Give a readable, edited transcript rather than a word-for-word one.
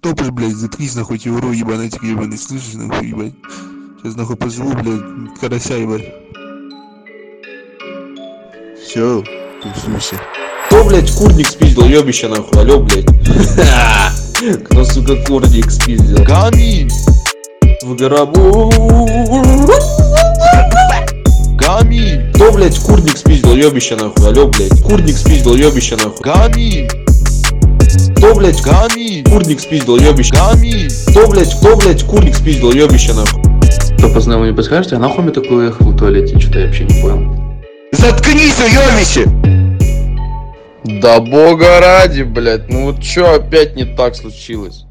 топишь, блядь, заткнись нахуй, тебе вру, ебанатик ебаный, слышишь, нахуй, ебать. Сейчас нахуй позову, блядь, карася, ебать. Все, ты в смысле? Кто, блядь, курник спиздил, ёбище нахуй, алё, блядь. Кто, сука, курник спиздил? Гами! В гробу. Гами! Кто, блядь, курник спиздил, ёбище нахуй, алё, блядь. Курник спиздил, ёбище нахуй. Гами! Кто, блядь, Гами! курник спиздил, ёбище. Гами! Кто, блядь, курник спиздил, ёбище нахуй. Кто познал, не подскажете, а нахуй мне такое эхо в туалете? Что-то я вообще не понял. Заткнись, уёбище! Да бога ради, блядь, ну вот чё опять не так случилось?